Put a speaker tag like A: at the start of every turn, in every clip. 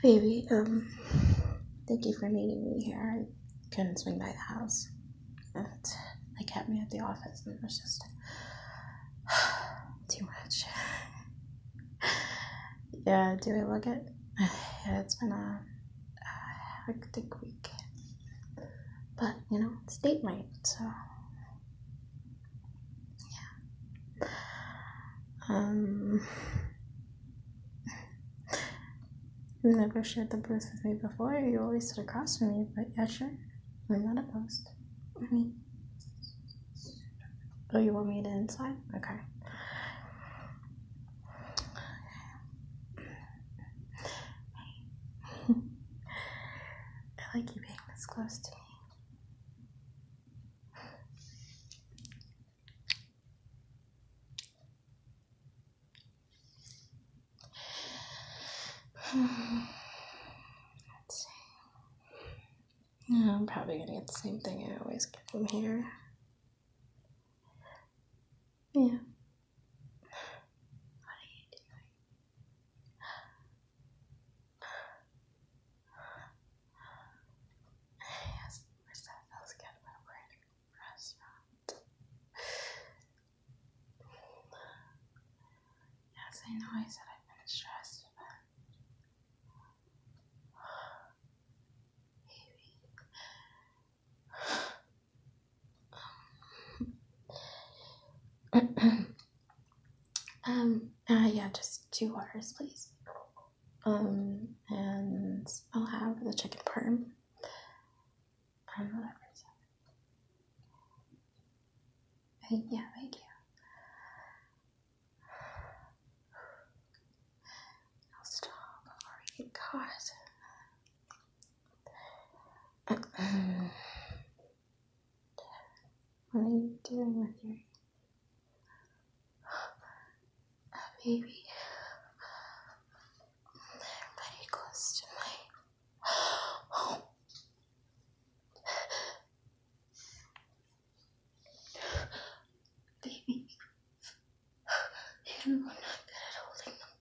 A: Baby, thank you for meeting me here. I couldn't swing by the house. And they kept me at the office, and it was just too much. Yeah, do I look it? Yeah, it's been a hectic week. But, it's date night, so yeah. You've never shared the booth with me before. You always sit across from me, but yeah, sure. I'm not opposed. Oh, you want me to inside? Okay. I like you being this close to me. Let's see. Yeah, I'm probably gonna get the same thing I always get from here. Yeah. What are you doing? Yes, that feels good when we're in a restaurant. Yes, I know I said I've been stressed, but yeah, just 2 waters, please. And I'll have the chicken parm. Whatever. Yeah, thank you. I'll stop before we get caught. What are you doing with your baby? Pretty close to my home. Baby, I'm not good at holding them.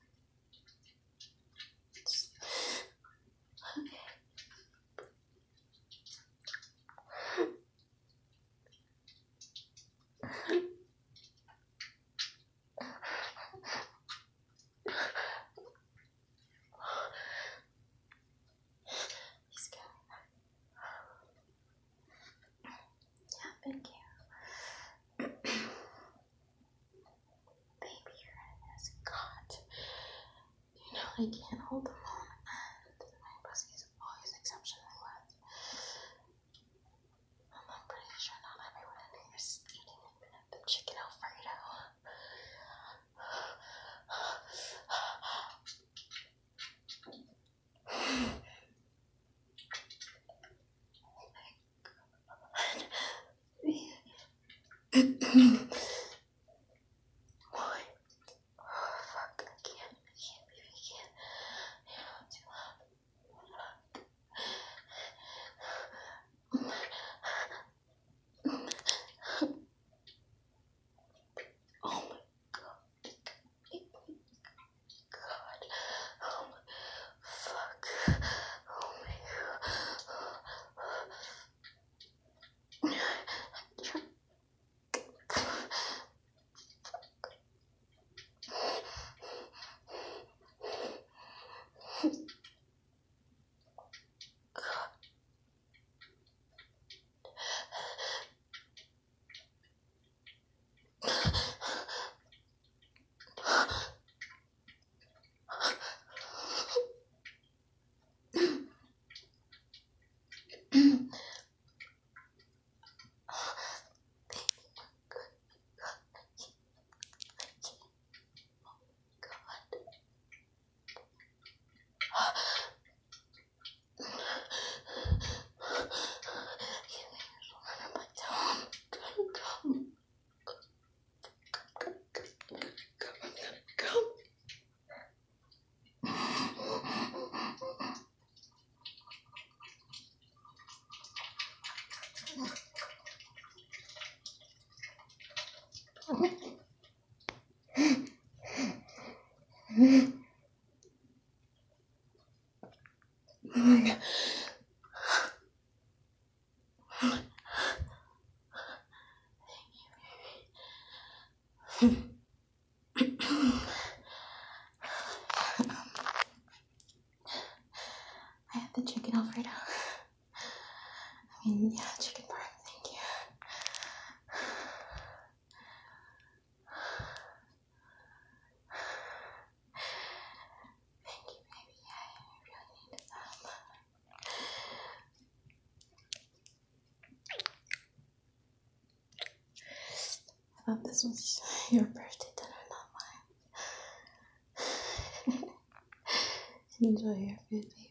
A: He's going. Yeah, thank you. Baby, your head is caught. I can't hold them all, and my pussy is always exceptionally wet. I'm pretty sure not everyone in here is eating the chicken Alfredo. Why? Oh, fuck, I can't, baby, I can't. I'm too loud. Oh my god. God. Oh my fuck. Oh my god. Oh my god. I have the chicken Alfredo. Yeah, chicken parm, thank you. Thank you, baby. I really needed some. I thought this was your birthday dinner, not mine. Enjoy your food, baby.